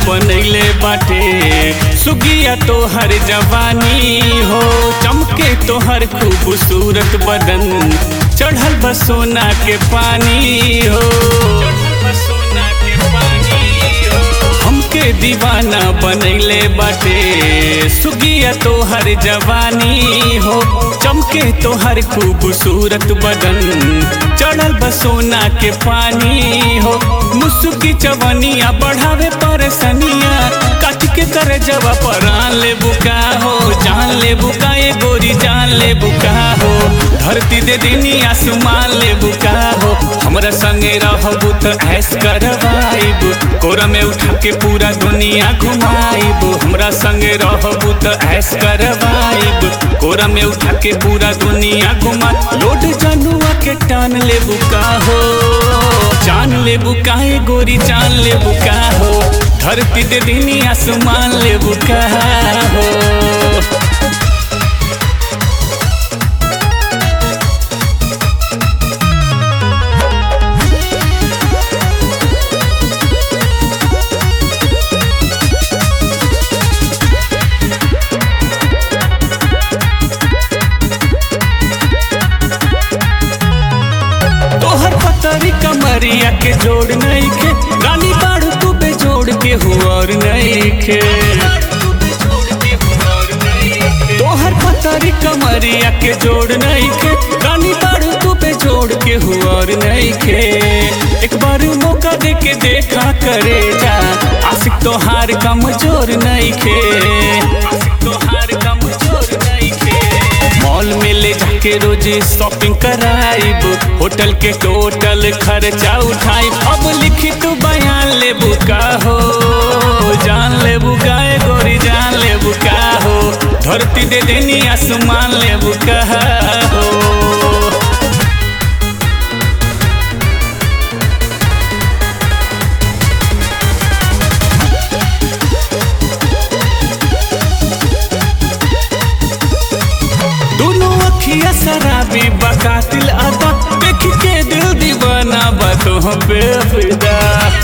बनैले बाटे सुगिया तोहर जवानी हो, चमके तोहर खूबसूरत बदन, चढ़ल बा सोना के पानी हो, हमके दीवाना बनैले बाटे सुगिया तोहर जवानी हो, चमके तोहर खूबसूरत बदन, चढ़ल बा सोना के पानी हो, मुस्की चवनिया बढ़ावे परेशानिया, काट के करे जवा परान ले बुका हो, जान ले बुका ये गोरी जान ले बुका हो, धरती दे दिनी आसमान ले बुका हो, हमरा संगे रहबू त ऐश करवाइब, कोरा में उठा के पूरा दुनिया घुमाइब, हमरा संगे रहबू त ऐश करवाइब, कोरा में उठा के पूरा दुनिया घुमा, लोड जनुआ के टान ले बुका हो, जान ले बुका ये गोरी जान ले बुका हो, धरती दे दिनी आसमान ले बुका हो। कमरिया के जोड़ नहीं खे, रानी बाड़ू तू बेजोड़ के हुआर नहीं खे, तोहर पतरी कमरिया के जोड़ नहीं खे, रानी बाड़ू तू बेजोड़ के हुआर नहीं खे, एक बार मौका दे के देखा करे जा, आशिक तोहार कमजोर नहीं खे, तोहार कमजोर नहीं खे, मॉल में ले जाके रोज शॉपिंग कराइब, होटल के टोटल खर्चा उठाइब, अब लिखी तू बयान ले बुका हो, जान ले बुका ए गोरी जान ले बुका हो, धरती दे देनी आसमान ले बुका हो। शराबी बकातिल अदा देख के दिल दीवाना बातों पे फिदा,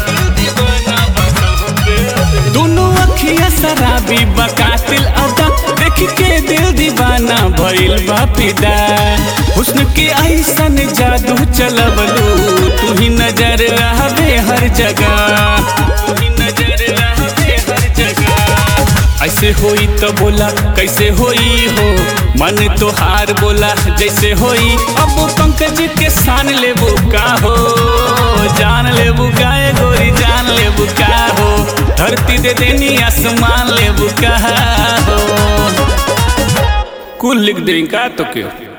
दोनों अखिया शराबी बकातिल अदा देख के दिल दीवाना भइल बा फिदा, हुस्न के ऐसन जादू चलबलू, तू ही नजर रहबे हर जगह, तू ही नजर रहबे हर जगह, ऐसे होई तो बोला कैसे होई हो, मन तोहार बोला जैसे होई, अब पंकज के शान ले बुका हो, जान ले बुका ए गोरी जान ले बुका हो, धरती दे देनी आसमान ले बुका हो, कुल लिख दें का तो क्यों।